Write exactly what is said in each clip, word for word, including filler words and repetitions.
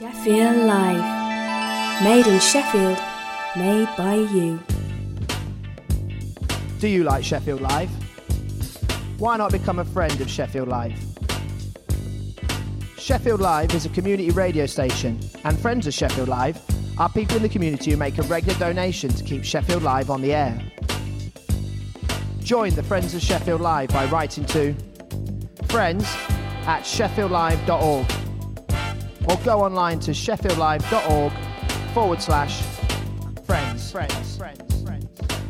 Sheffield Live. Made in Sheffield, made by you. Do you like Sheffield Live? Why not become a friend of Sheffield Live? Sheffield Live is a community radio station, and friends of Sheffield Live are people in the community who make a regular donation to keep Sheffield Live on the air. Join the Friends of Sheffield Live by writing to friends at sheffield live dot org or go online to sheffield live dot org forward slash friends. Friends. Friends. Friends.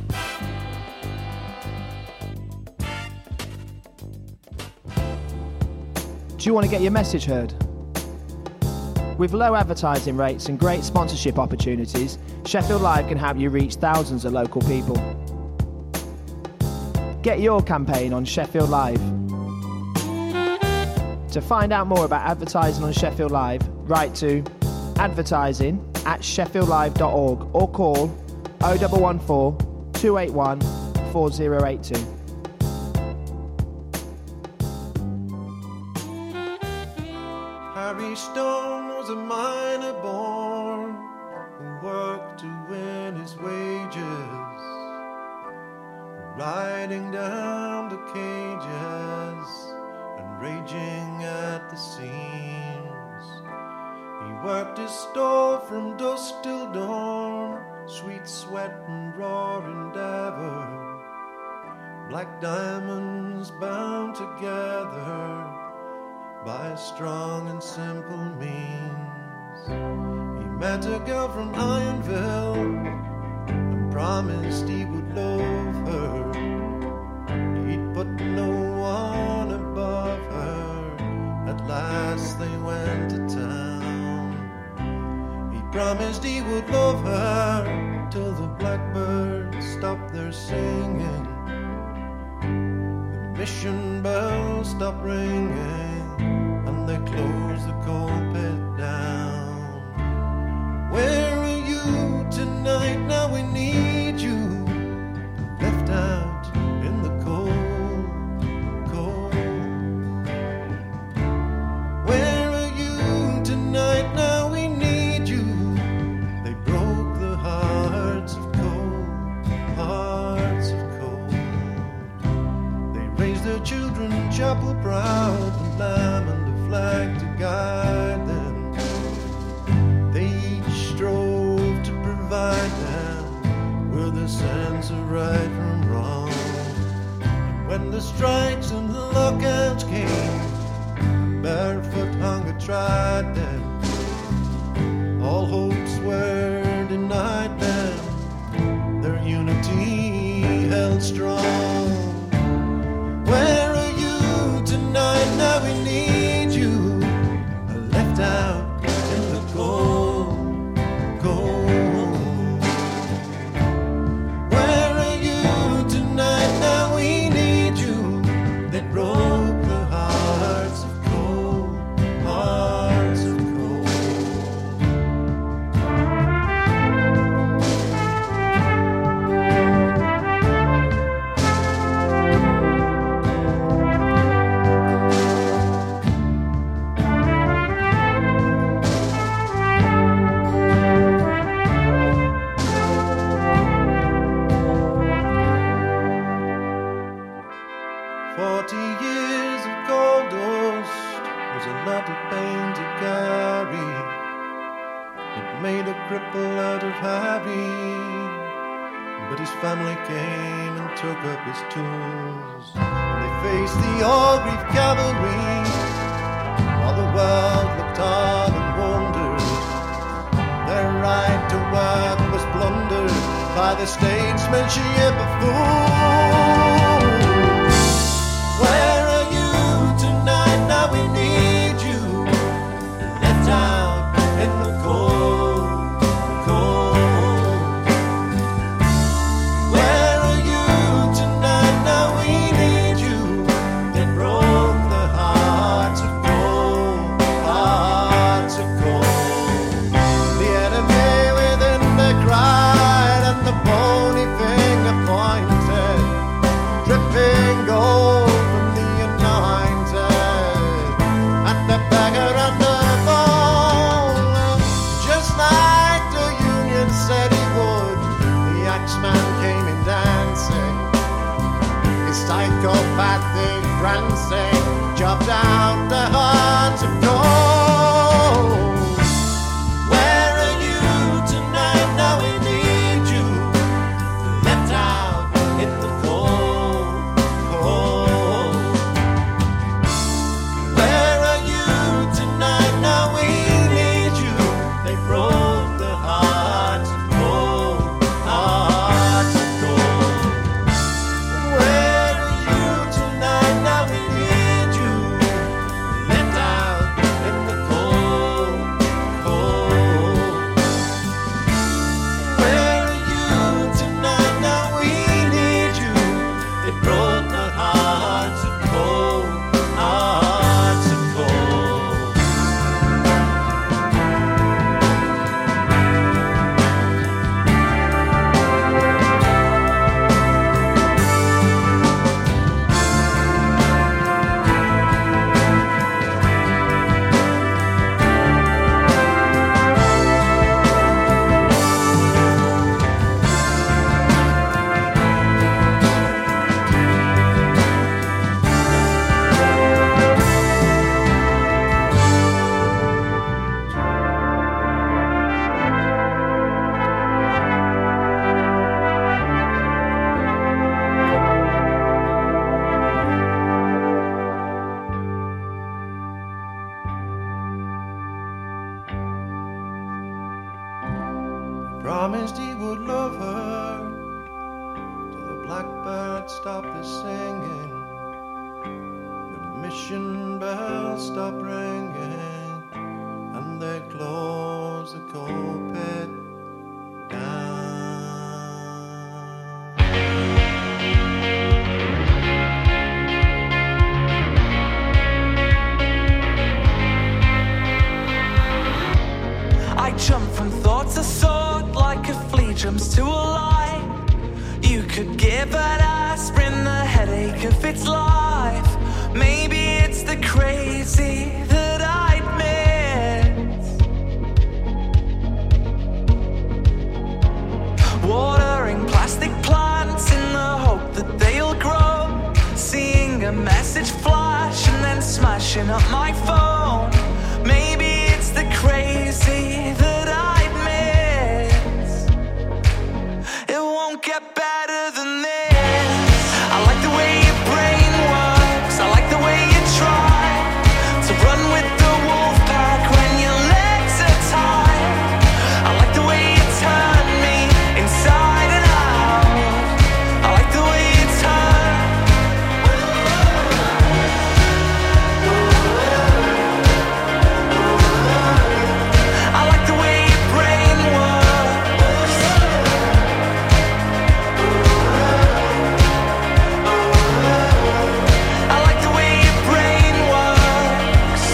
Do you want to get your message heard? With low advertising rates and great sponsorship opportunities, Sheffield Live can help you reach thousands of local people. Get your campaign on Sheffield Live. To find out more about advertising on Sheffield Live, write to advertising at sheffield live dot org or call oh one one four, two eight one, four oh eight two. Harry Stone was a miner born who worked to win his wages, riding down the cages and raging at the seams. He worked his store from dusk till dawn, sweet sweat and raw endeavor, black diamonds bound together by a strong and simple means. He met a girl from Ironville and promised he would love her. He'd put no one above her. At last they went to town. He promised he would love her till the blackbirds stopped their singing. The mission bells stopped ringing, and they close the coal pit down. Where are you tonight? Now we need you. Left out in the cold, cold. Where are you tonight? Now we need you. They broke the hearts of coal, hearts of coal. They raised their children chapel proud, the lamb and flag to guide them. They each strove to provide them with a sense of right from wrong. And when the strikes and the lockouts came, barefoot hunger tried them. All hopes were denied them. Their unity held strong. Where are you tonight? Now we need you. Left out in the cold, cold. Where are you tonight? Now we need you. They broke the hearts of coal, hearts of coal. Forty years of gold dust was a lot of pain to carry. It made a cripple out of Harry, but his family came and took up his tools. And they faced the Orgreave cavalry, while the world looked on and wondered. Their right to work was plundered by the statesmanship of fools. Where are you tonight? Now we need you. Left out in the cold, cold. Where are you tonight? Now we need you. They broke the hearts of gold, hearts of gold. The enemy within they cried, and the bony finger pointed. promised he would love her till the blackbird stopped his singing, the mission bell stopped ringing, and they closed the coal pit down. I jump from thought to thought like a flea jumps to a lie. You could give an aspirin the headache of its life. Maybe it's the crazy that I'd miss. Watering plastic plants in the hope that they'll grow. Seeing a message flash and then smashing up my phone. Maybe it's the crazy that I'd miss. It won't get better than this. I like the way your brain works. I like the way you try to run with the wolf pack when your legs are tied. I like the way you turn me inside and out. I like the way you turn. I like the way your brain works. I like the way your brain works.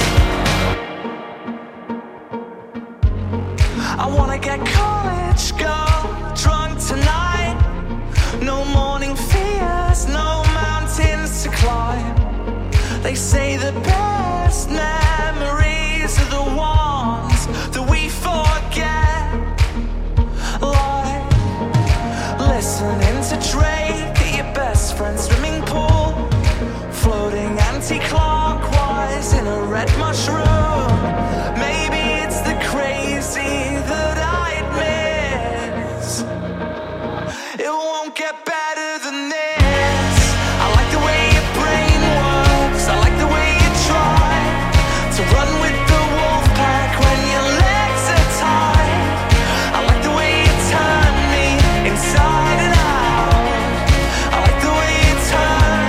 I wanna get college girl drunk tonight. No morning fears, no mountains to climb. They say the best memories are the ones that we forget. Like listening to Drake at your best friend's swimming pool, floating anti-clockwise in a red mushroom. Maybe it's the crazy that I'd miss. It won't get better than this. I like the way your brain works. I like the way you try to run with the wolf pack when your legs are tied. I like the way you turn me inside and out. I like the way you turn.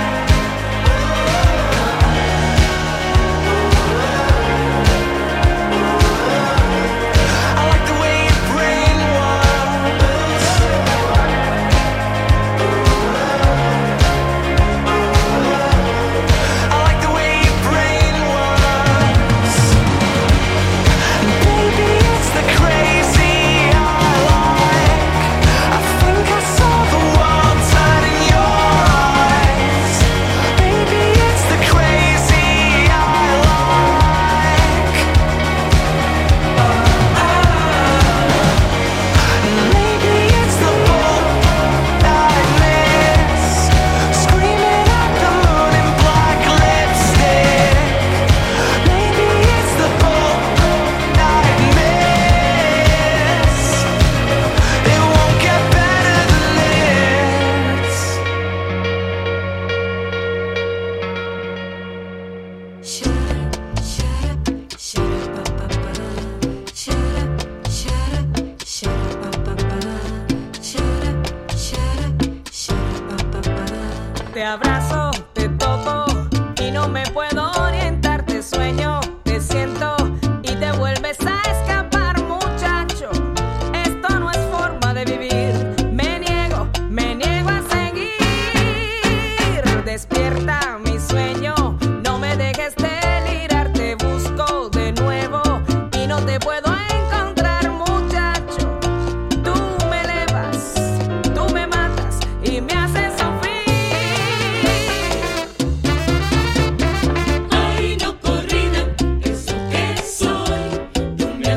I like the way your brain works. I like the way your brain works. Baby, it's the crazy I like. I think I saw the world turn in your eyes. Baby, it's the crazy I like. Maybe it's the boat I miss, screaming at the moon in black lipstick. Maybe it's the boat I miss. It won't get better than this. Shut up, shut up, shut up, ba, ba, ba. Shut up, shut up, shut up, ba, ba, ba. Shut up, shut up, shut up, ba, ba, ba. Te abrazo, te toco y no me puedo orientar. Te sueño, te siento y te vuelves a escapar, muchacho. Esto no es forma de vivir. Me niego, me niego a seguir. Despierta mi sueño, no me dejes delirar. Te busco de nuevo y no te puedo encontrar, muchacho. Tú me elevas, tú me matas y me haces sufrir. Ay, no corrida, eso que soy. Tú me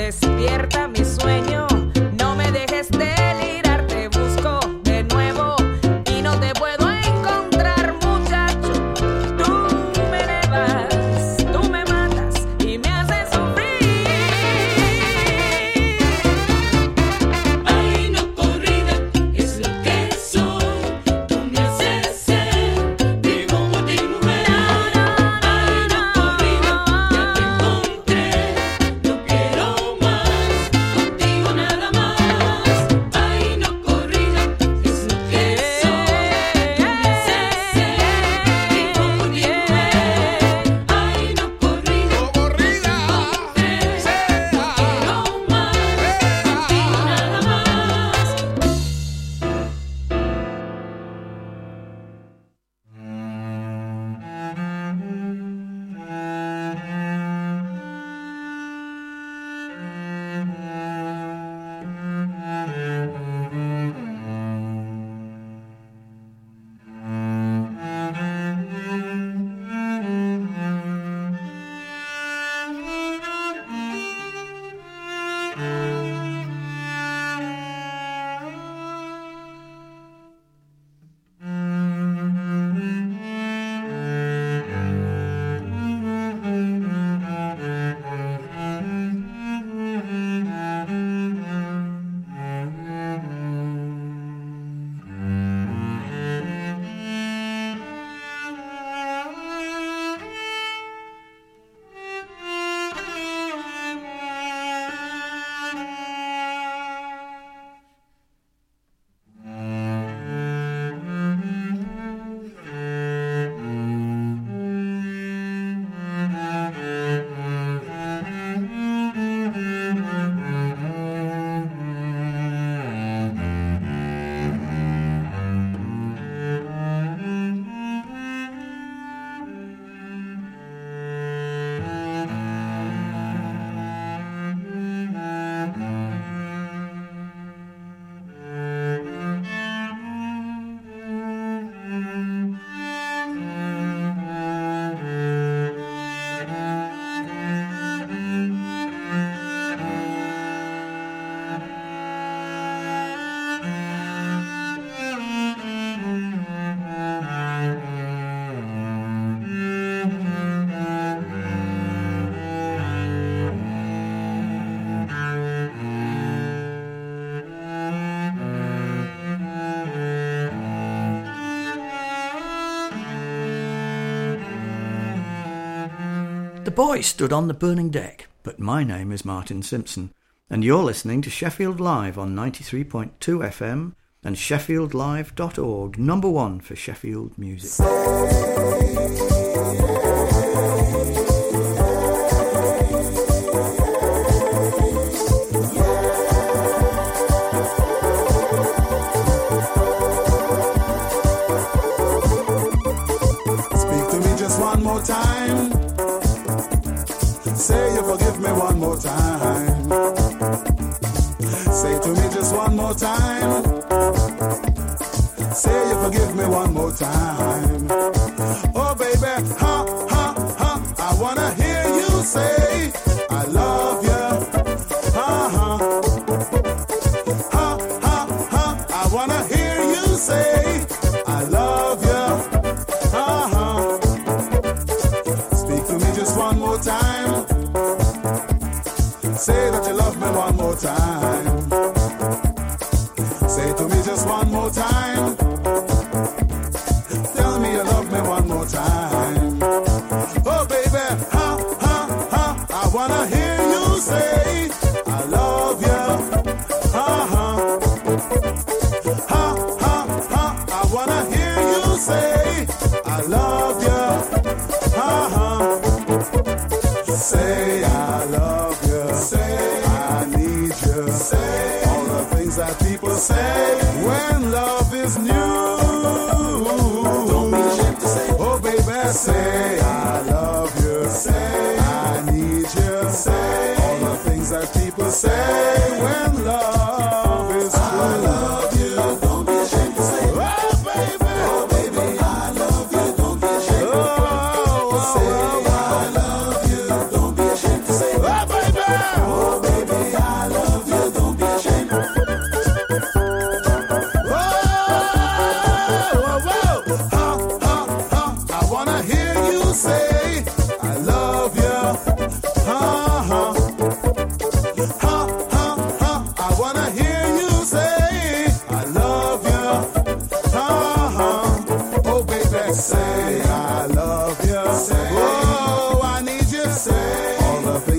despierta mi sueño. No me dejes delirar, te busco de nuevo y no te puedo encontrar, muchacho. Tú me elevas, tú me matas y me haces sufrir. Ay, no corrida, es lo que soy. Tú me haces ser mi hombre, mi mujer. Ay, no corrida, ya te encontré. No quiero más, contigo nada más. Ay, no corrida, es lo que soy. Tú me haces ser mi hombre, mi mujer. Ay, no corrida, Oh, corrida. no quiero más, contigo nada más. The boy stood on the burning deck, but my name is Martin Simpson, and you're listening to Sheffield Live on ninety-three point two F M and sheffield live dot org, number one for Sheffield music. Speak to me just one more time. Say you forgive me one more time. Say to me just one more time. Say you forgive me one more time. Oh baby, ha, ha, ha. I wanna hear you say I love you. Ha, ha. Ha, ha, ha. I wanna hear you say I love you. Ha, ha. Speak to me just one more time. Say that you love me one more time. Say to me just one more time. Tell me you love me one more time. Oh baby, ha, ha, ha. I wanna hear you say I love you. Ha, ha. Ha, ha, ha. I wanna hear you say I love you. Ha, ha. Say I love you. Say I need you. Say all the things that people say when love is new. Don't be ashamed to say, oh baby, say I love you. Say I need you. Say all the things that people say when love is true. I love you. Don't be ashamed to say, oh baby, oh baby, I love you. Don't be ashamed. Oh, oh, say I love you. Don't be ashamed to say, oh baby, oh baby,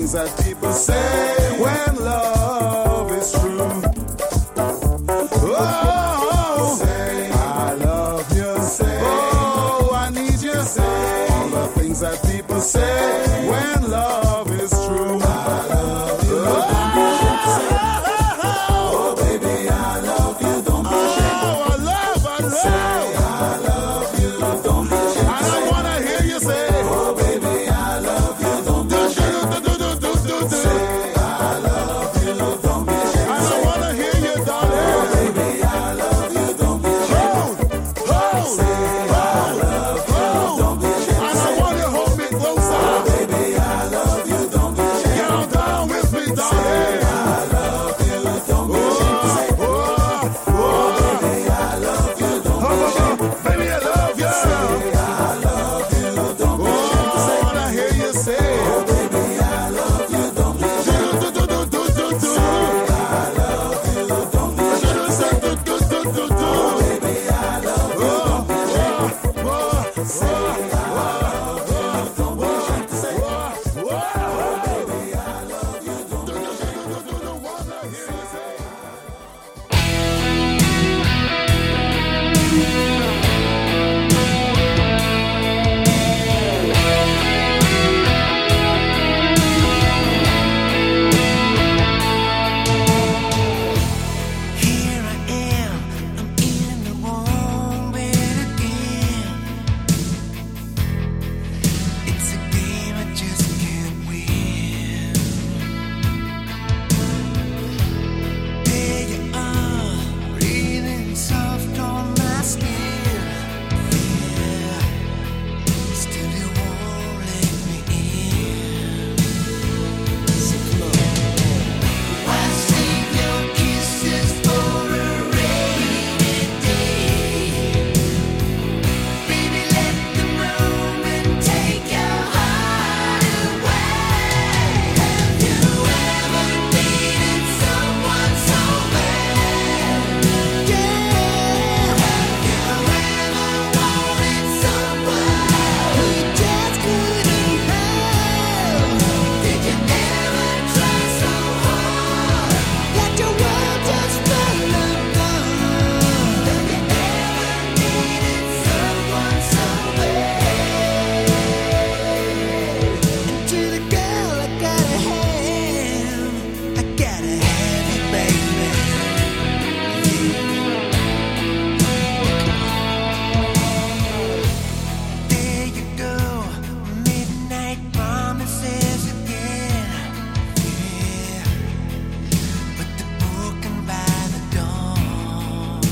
things that people say when love is true. Oh, say I love you. Say oh, I need you. Say all the things that people say when love is true. I love you. Oh, don't be ashamed to say. Oh, baby, I love you. Don't be ashamed. Oh, I love, I love. Say I love you. Don't be ashamed. I don't wanna hear you say. Oh, baby, I love you. Don't be ashamed. Do, do, do, do, do, do. Say I love you. Don't be ashamed. I don't wanna hear you, darling. Oh, baby, I love you. Don't be ashamed. Hold, hold, say I love you. Don't be ashamed. I don't wanna hold me closer. Oh, baby, I love you. Don't be ashamed. Get on down with me, darling. Say I love you. Don't be ashamed to say. Oh, oh, baby, I love you. Don't be ashamed. Baby, I love you. Say I love you. Don't be ashamed to say. I wanna hear you say. Oh, baby, I love you. Don't be ashamed. Do, do, do, do, do, do. Say I love you. Don't be ashamed to say. Do, do, do, do, do. Oh, baby, I love you. Don't be ashamed. Oh, oh, say I love you. Don't be ashamed to say. Oh, oh, baby, I love you. Don't be ashamed. Do, do, do, do. Wanna hear you say. Here I am, I'm in the wrong bed again. It's a game I just can't win. There you are, breathing soft on my skin. Yeah, still you won't let me in. Why save your kisses for a rainy day? Baby, let them roam and take your heart away. Have you ever needed someone so bad? Yeah. Have you ever wanted someone who just couldn't help? Did you ever try so hard that your world just fell apart? Have you ever needed someone so bad? And to the girl I gotta have, I gotta have you, baby. There you go, midnight promises again. Yeah, but they're broken by the dawn.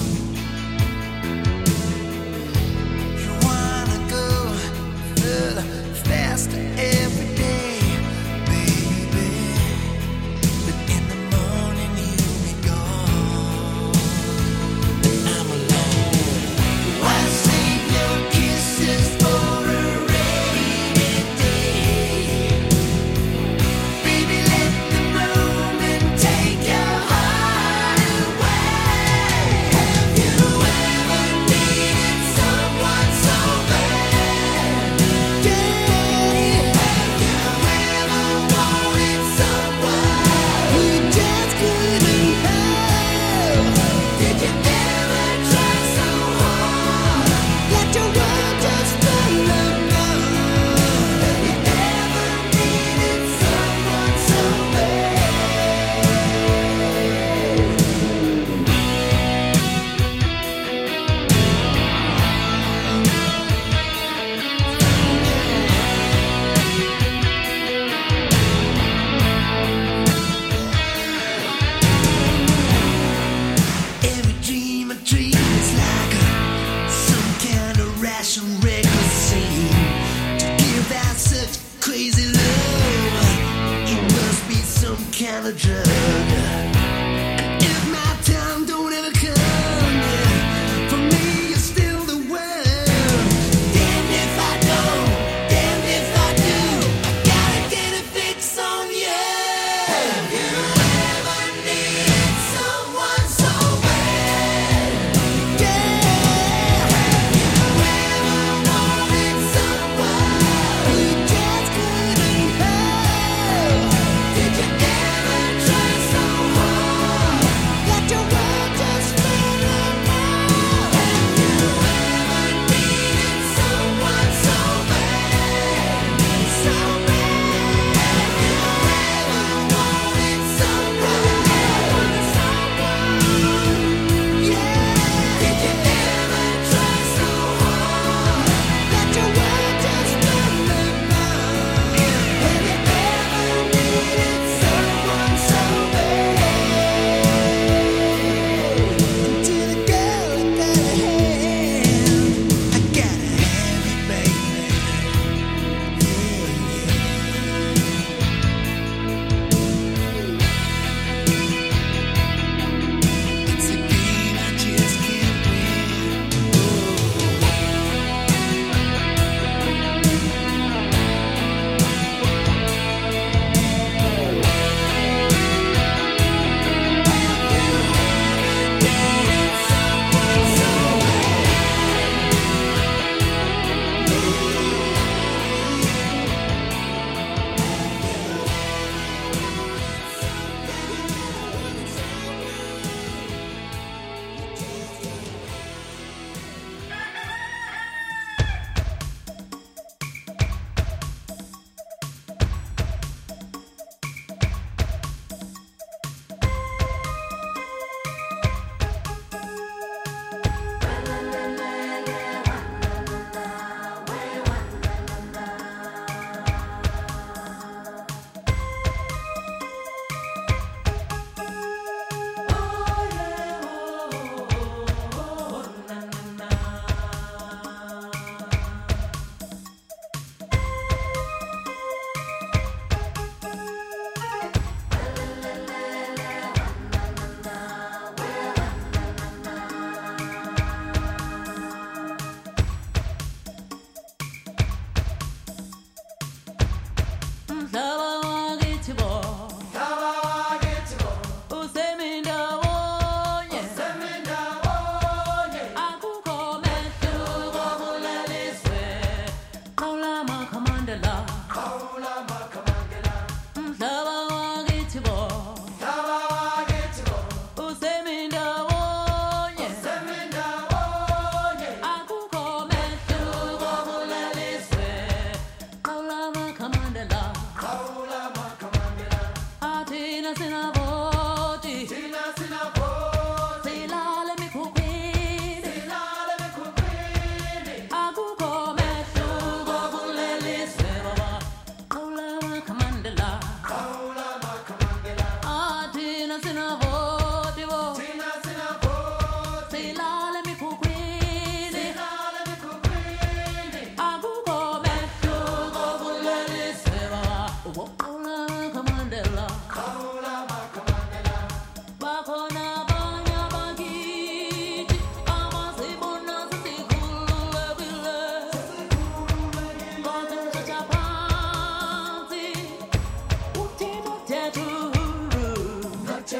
You wanna go further, faster every day, baby. But in the morning you'll be gone, and I'm alone. Why save your kisses for a rainy day? Baby, let them roam and take your heart away. Have you ever needed someone so bad? Yeah. Have you ever wanted someone who just couldn't help? Did you ever try so hard that your world just fell apart? Have you ever needed someone so bad? Every dream I dream is like a, some kind of ration record scene. To give out such crazy love, it must be some kind of drug. If my time don't ever come, yeah, for me you're still the one. Damn if I don't, damn if I do, I gotta get a fix on you. Have you ever needed someone so bad? Yeah. Have you ever wanted someone who just couldn't help?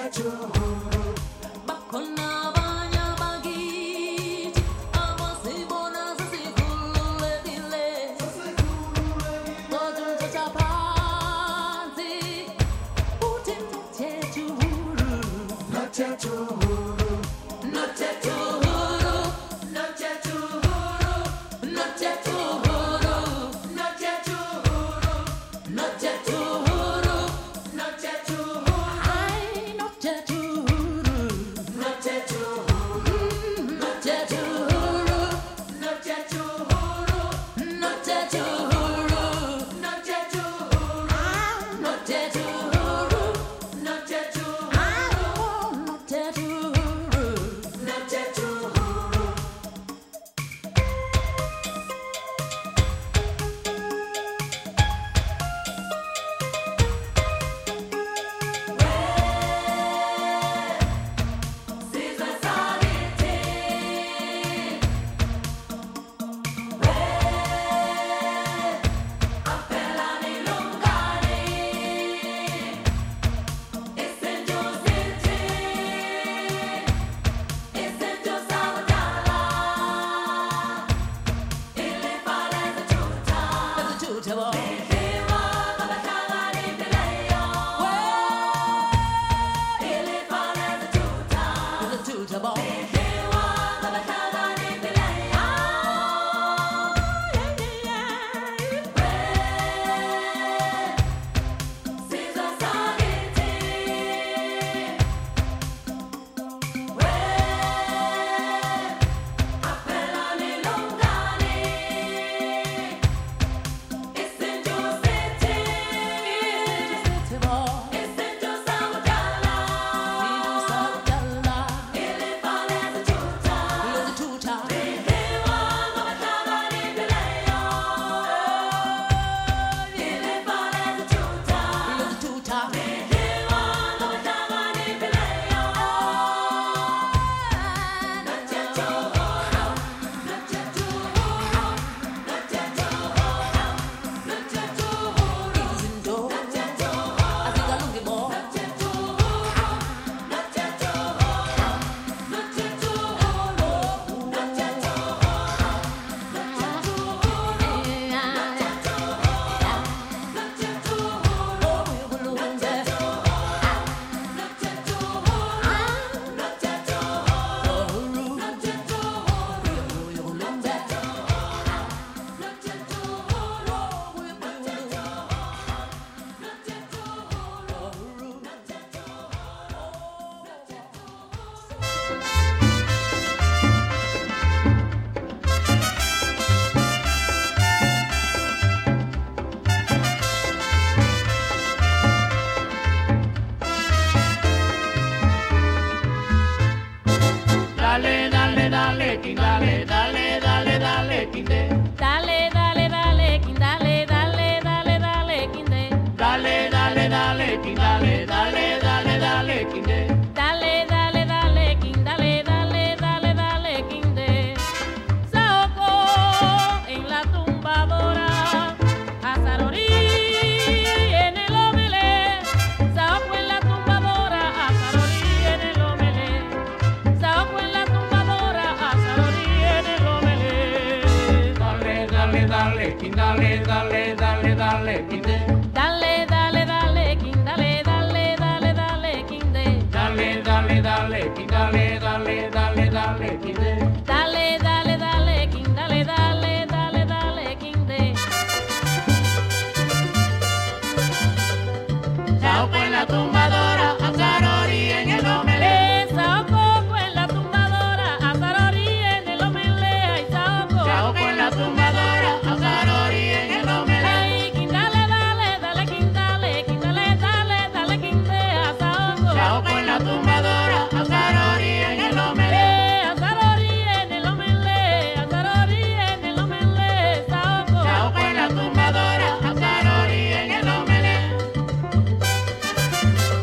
Chao con la tumbadora, azarori en el omelé.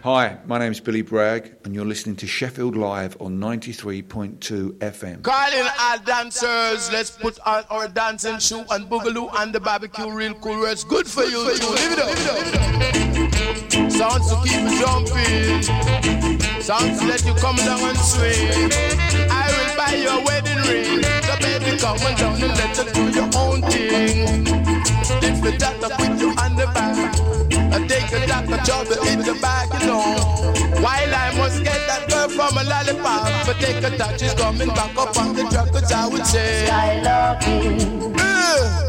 Hi, my name's Billy Bragg, and you're listening to Sheffield Live on ninety-three point two F M. Calling our dancers, let's put on our dancing shoe and boogaloo and the barbecue real cool where it's good for you. Live it up. Sounds to keep it jumping. Sounds to let you come down and swing. I will buy your wedding ring. So baby, come on down and let you do your own thing. Lift the dot up with you on the back. I take a drop of trouble in the back, you know. While I must get that girl from a lollipop, but take a touch, she's coming back up on the truck, cause I would say Skylarking, uh,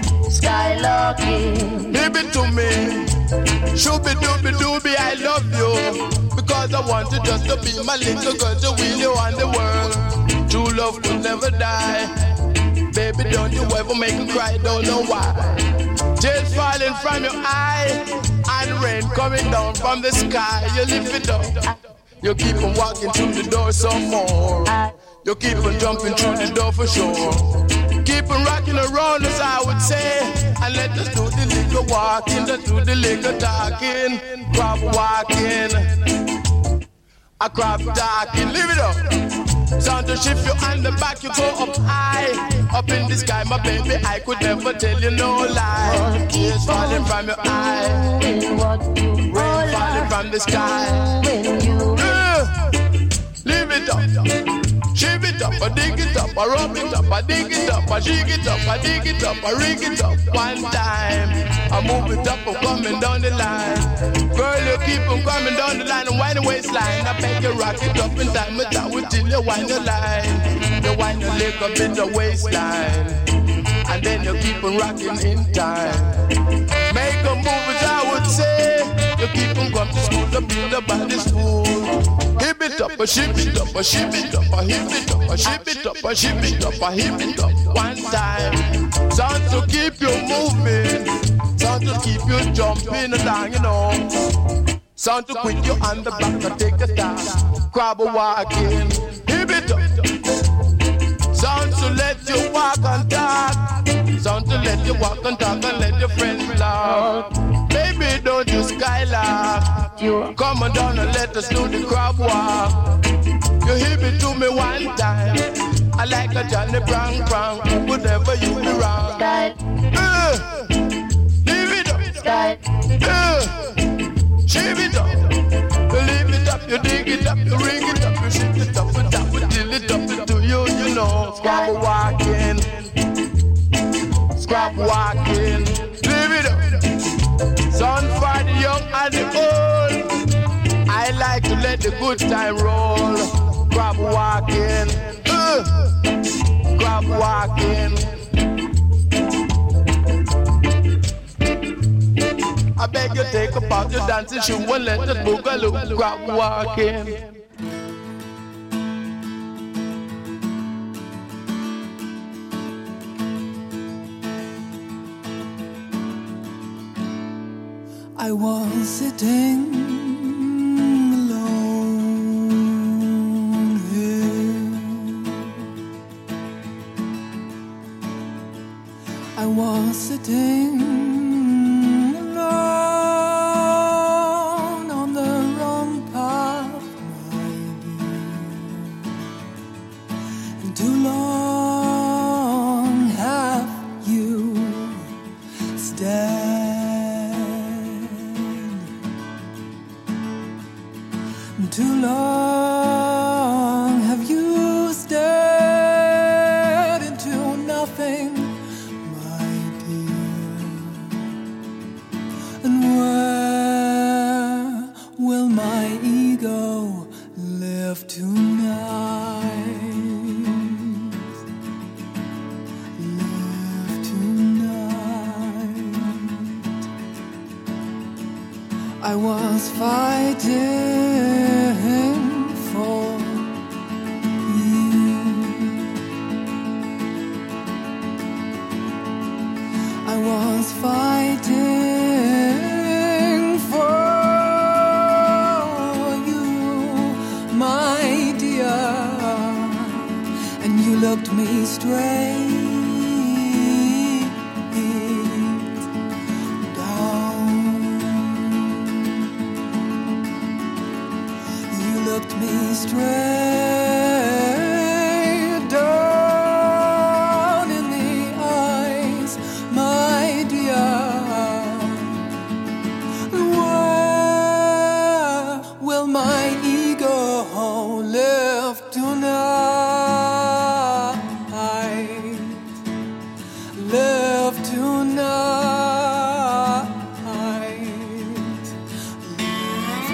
Skylarking, give it to me. Shooby dooby dooby, I love you. Because I want you just to be my little girl, to wheel you on the world. True love could never die. Baby, don't you ever make me cry, don't know why. Tears falling from your eye and rain coming down from the sky. You lift it up. You keep on walking through the door some more. You keep on jumping through the door for sure. Keep on rocking around as I would say. And let us do the little walking, let's do the little talking. Crab walking, a crab talking. Live it up. Sound to shift you on the back, you go up high. Up in the sky, my baby, I could never tell you no lie. Tears falling from your eye, rain falling from the sky. Uh, Live it up, shift it up, I dig it up, I rub it up, I dig it up, I shake it up, I dig it up, I rig it up. One time, I move it up, I'm coming down the line. Girl, you keep on coming down the line and wind the waistline. I beg you rock it up in time, but I will till you wind the line. You wind your leg up in the waistline, and then you keep on rocking in time. Make a move as I would say. You keep on going to school to build the body school. Hip it up, a ship it up, a ship it up, a hip it up, a ship it up, a ship it up, a hip it up. One time, sound to keep you moving, sound to keep you jumping along, you know. Sound to quit you on the back to take a stop. Crab walking, hip it up. Sound to let you walk and talk. Sound to let you walk and talk and let your friends laugh. Baby, don't you skylark. Come on down and let us do the crab walk. You hit me to me one time. I like a Johnny Brown Brown. Whatever you be wrong. Uh, leave it up. Uh, Shave it up. You leave it up. You dig it up. You ring it up. You shift it up. You tap it till it up to you. You know. Scrap walking. Scrap walking. Leave it up. Son for the young and the old. I like to let the good time roll. Crab walking, uh, crab walking. I beg you take up your dancing shoe and let the boogaloo. Crab walking. I was sitting alone here. I was sitting alone on the wrong path, my dear. And too long have you stayed. Too long have you stared into nothing, my dear. And where will my ego live tonight? Live tonight. I was fighting for you. I was fighting for you, my dear, and you looked me straight down. straight down in the eyes, my dear. Where will my ego live tonight? Live tonight. Live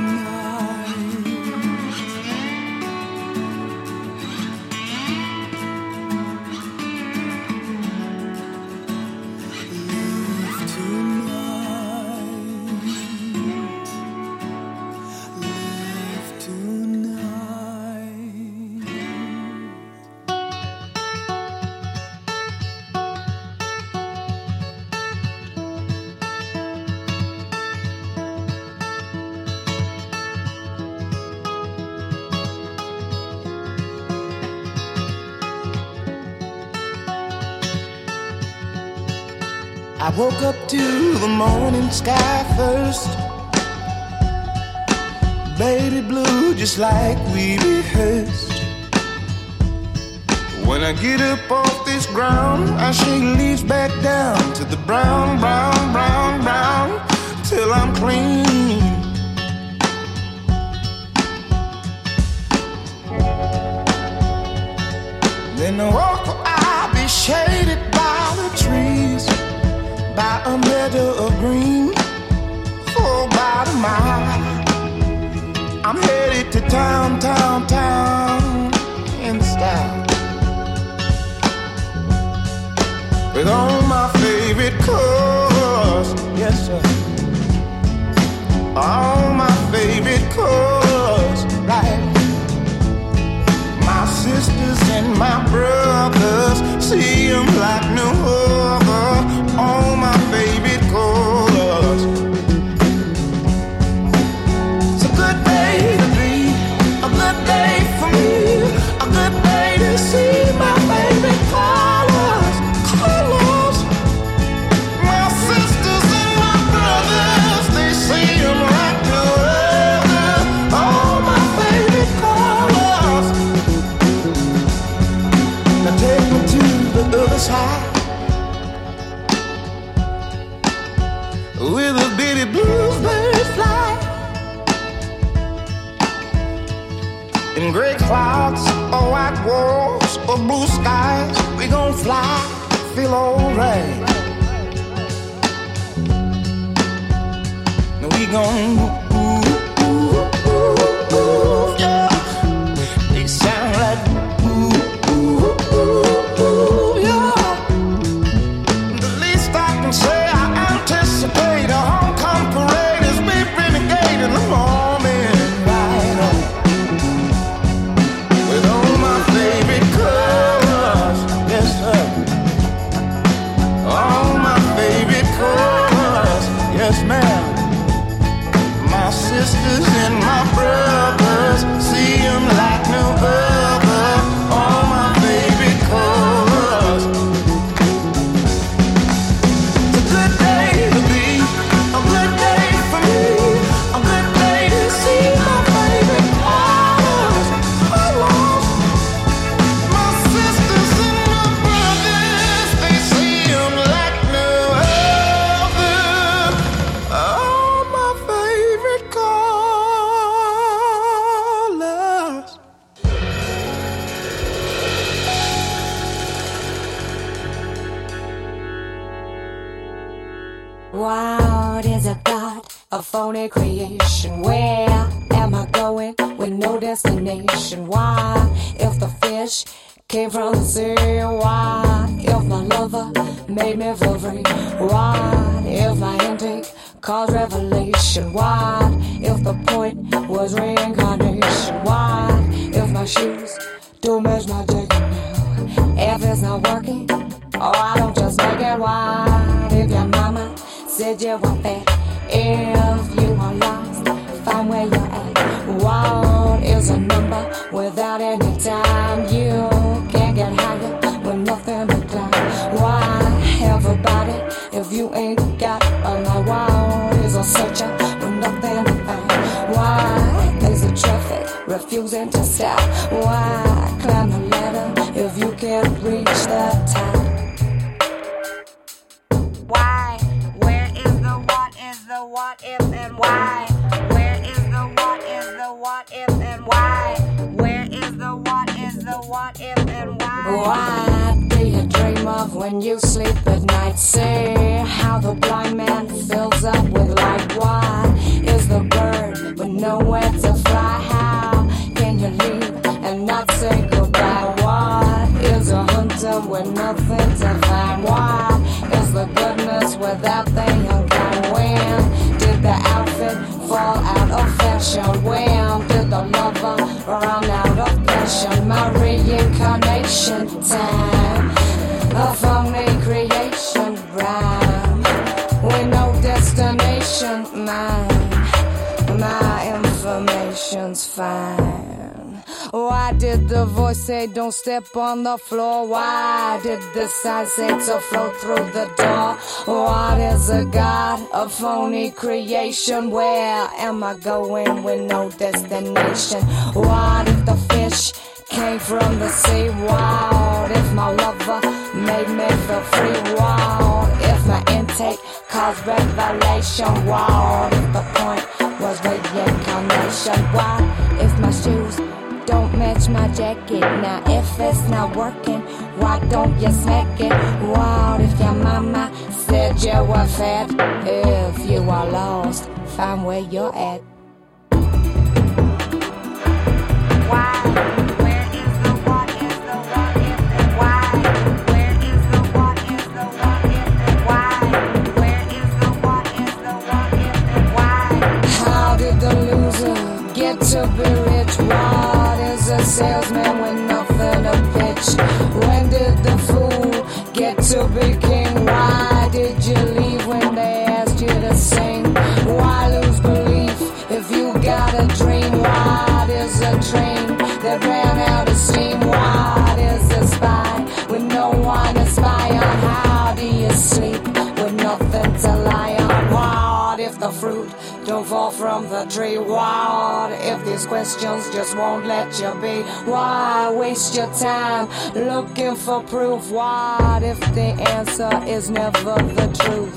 I woke up to the morning sky first, baby blue just like we rehearsed. When I get up off this ground, I shake leaves back down to the brown, brown, brown, brown, till I'm clean. Then the walk I'll be shaded by the trees, by a meadow of green, for about a mile. I'm headed to town, town, town, in style, with all my favorite cars, yes sir, all my favorite cars, right. My sisters and my brothers, see them like no other, all my favorite cars. It's a good day to be, a good day for me, a good day to see my favorite colors, colors. My sisters and my brothers, they see them like no other, all my favorite colors. Now take me to the other side, with a bitty bluebird fly, in gray clouds or white walls or blue skies, we gon' fly, feel alright. Now we gon' ooh, ooh, ooh, ooh, yeah. They sound like ooh, ooh, ooh, ooh, yeah. The least I can say, I anticipate a homecoming parade as we renegade in the morning light on, with all my favorite colors, yes sir, all my favorite colors, yes ma'am. My sisters and my brothers, see them like no other, all my favorite colors. It's a good day to be, a good day for me, a good day to see my favorite colors, colors. My sisters and my brothers, they see them like no other, all my favorite colors. What is a god, a phony creation? Where am I going with no destination? Why, if the fish came from the sea? Why, if my lover made me feel free? Why, if my intake caused revelation? Why, if the point was reincarnation? Why, if my shoes don't match my jacket now? If it's not working, oh, I don't just make it. Why, if your mama said you were fat, if you are lost, find where you're at. What is a number without any time? You can't get higher with nothing but climb. Why, everybody, if you ain't got a light? Why is a searcher with nothing to find? Why is the traffic refusing refusing to stop. Why climb the ladder if you can't reach the top? Why? Where is the what is the what if and why? Where is the what is the what if and why? Where is the what is the what if and why? What do you dream of when you sleep at night? Say how the blind man fills up with light. Why is the bird with nowhere to fly? How can you leave and not say goodbye? What is a hunter with nothing to find? Why is the goodness without the unkind? When did the outfit fall out of fashion? When did the lover run out of passion? My reincarnation time, a phony creation rhyme with no destination. Mine, my information's fine. Why did the voice say don't step on the floor? Why did the sign say to flow through the door? What is a god? A phony creation? Where am I going with no destination? What if the fish came from the sea? What if my lover made me feel free? What if my intake caused revelation? What if the point was reincarnation? What if my shoes don't match my jacket? Now if it's not working, why don't you smack it? What if your mama said you were fat? If you are lost, find where you're at. Why? Where is the what is the what if and why? Where is the what is the what if and why? Where is the what is the what if and why? How did the loser get to be rich? What is a salesman with nothing to pitch? When did the fool get to be king? Why did you leave when they asked you to sing? Why lose belief if you got a dream? What is a train that ran out of steam? What is a spy with no one to spy on? How do you sleep with nothing to lie on? What if the fruit don't fall from the tree? What if these questions just won't let you be? Why waste your time looking for proof? What if the answer is never the truth?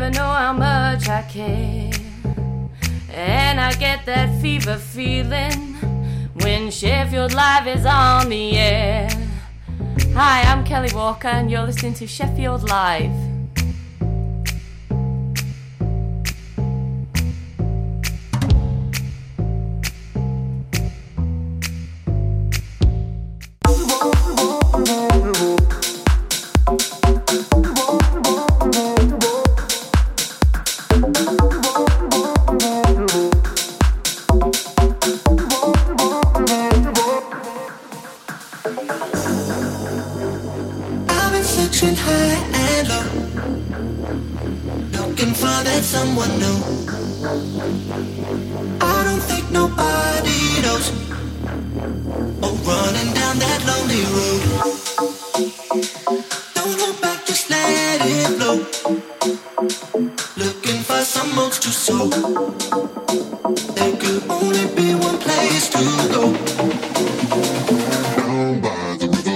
never know how much I care. And I get that fever feeling when Sheffield Live is on the air. Hi, I'm Kelly Walker and you're listening to Sheffield Live. Someone new. I don't think nobody knows. Oh, running down that lonely road. Don't hold back, just let it flow. Looking for some modes to sow. There could only be one place to go. Down by the river.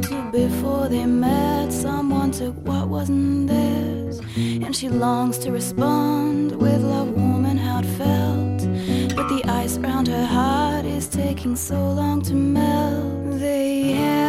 Before they met, someone took what wasn't theirs, and she longs to respond with love warm and how it felt, but the ice round her heart is taking so long to melt. They